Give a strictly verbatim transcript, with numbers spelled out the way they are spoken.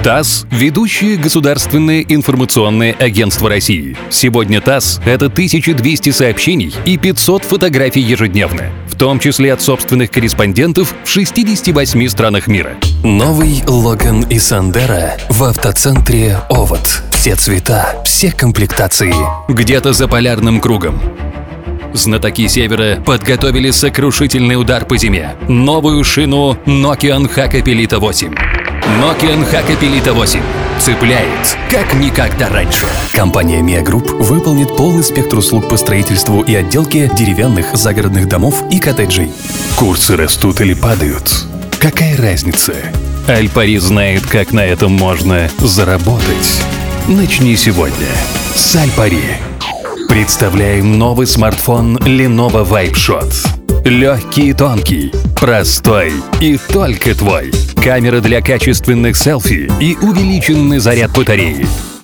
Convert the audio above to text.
ТАСС – ведущее государственное информационное агентство России. Сегодня ТАСС – это тысяча двести сообщений и пятьсот фотографий ежедневно, в том числе от собственных корреспондентов в шестидесяти восьми странах мира. Новый Логан и Сандера в автоцентре «Овод». Все цвета, все комплектации. Где-то за полярным кругом знатоки Севера подготовили сокрушительный удар по зиме. Новую шину Nokian Hakkapeliitta восемь. Nokian Hakkapeliitta восемь цепляет, как никогда раньше. Компания Mia Group выполнит полный спектр услуг по строительству и отделке деревянных загородных домов и коттеджей. Курсы растут или падают? Какая разница? Аль-Пари знает, как на этом можно заработать. Начни сегодня с Аль-Пари. Представляем новый смартфон Lenovo VibeShot. Легкий и тонкий, простой и только твой. Камера для качественных селфи и увеличенный заряд батареи.